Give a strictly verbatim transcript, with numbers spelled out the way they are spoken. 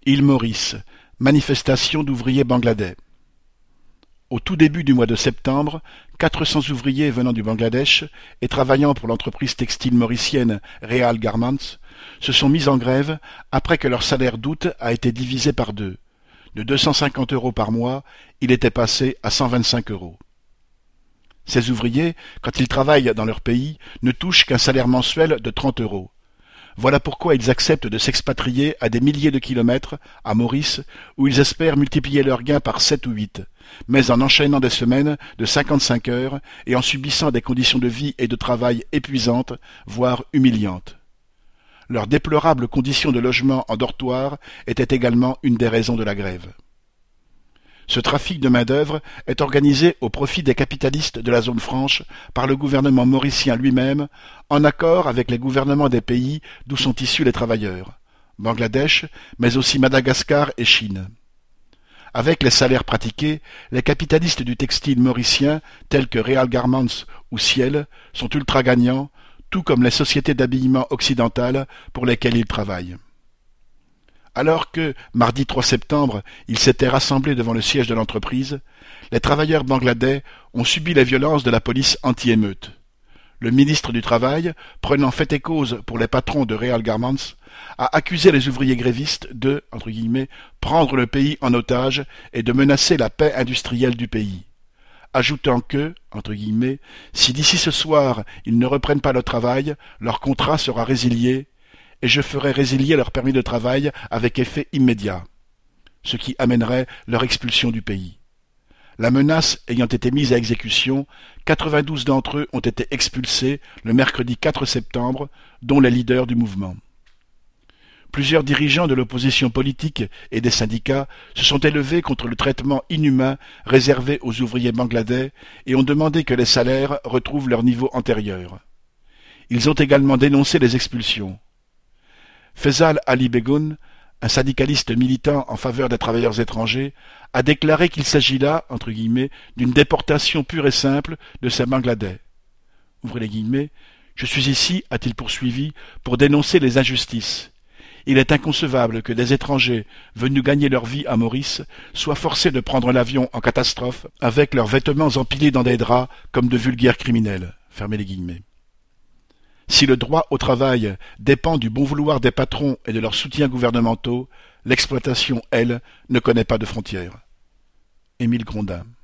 Île Maurice, manifestation d'ouvriers bangladais. Au tout début du mois de septembre, quatre cents ouvriers venant du Bangladesh et travaillant pour l'entreprise textile mauricienne Real Garments se sont mis en grève après que leur salaire d'août a été divisé par deux. De deux cent cinquante euros par mois, il était passé à cent vingt-cinq euros. Ces ouvriers, quand ils travaillent dans leur pays, ne touchent qu'un salaire mensuel de trente euros. Voilà pourquoi ils acceptent de s'expatrier à des milliers de kilomètres, à Maurice, où ils espèrent multiplier leurs gains par sept ou huit, mais en enchaînant des semaines de cinquante-cinq heures et en subissant des conditions de vie et de travail épuisantes, voire humiliantes. Leurs déplorables conditions de logement en dortoir étaient également une des raisons de la grève. Ce trafic de main-d'œuvre est organisé au profit des capitalistes de la zone franche par le gouvernement mauricien lui-même, en accord avec les gouvernements des pays d'où sont issus les travailleurs, Bangladesh, mais aussi Madagascar et Chine. Avec les salaires pratiqués, les capitalistes du textile mauricien, tels que Real Garments ou Ciel, sont ultra gagnants, tout comme les sociétés d'habillement occidentales pour lesquelles ils travaillent. Alors que, mardi trois septembre, ils s'étaient rassemblés devant le siège de l'entreprise, les travailleurs bangladais ont subi les violences de la police anti-émeute. Le ministre du Travail, prenant fait et cause pour les patrons de Real Garments, a accusé les ouvriers grévistes de, entre guillemets, prendre le pays en otage et de menacer la paix industrielle du pays, ajoutant que, entre guillemets, si d'ici ce soir ils ne reprennent pas le travail, leur contrat sera résilié et je ferai résilier leur permis de travail avec effet immédiat, ce qui amènerait leur expulsion du pays. La menace ayant été mise à exécution, quatre-vingt-douze d'entre eux ont été expulsés le mercredi quatre septembre, dont les leaders du mouvement. Plusieurs dirigeants de l'opposition politique et des syndicats se sont élevés contre le traitement inhumain réservé aux ouvriers bangladais et ont demandé que les salaires retrouvent leur niveau antérieur. Ils ont également dénoncé les expulsions. Faisal Ali Begoun, un syndicaliste militant en faveur des travailleurs étrangers, a déclaré qu'il s'agit là, entre guillemets, d'une déportation pure et simple de ces Bangladais. Ouvrez les guillemets, « Je suis ici, a-t-il poursuivi, pour dénoncer les injustices. Il est inconcevable que des étrangers venus gagner leur vie à Maurice soient forcés de prendre l'avion en catastrophe avec leurs vêtements empilés dans des draps comme de vulgaires criminels. » Fermez les guillemets. Si le droit au travail dépend du bon vouloir des patrons et de leurs soutiens gouvernementaux, l'exploitation, elle, ne connaît pas de frontières. Émile Grondin.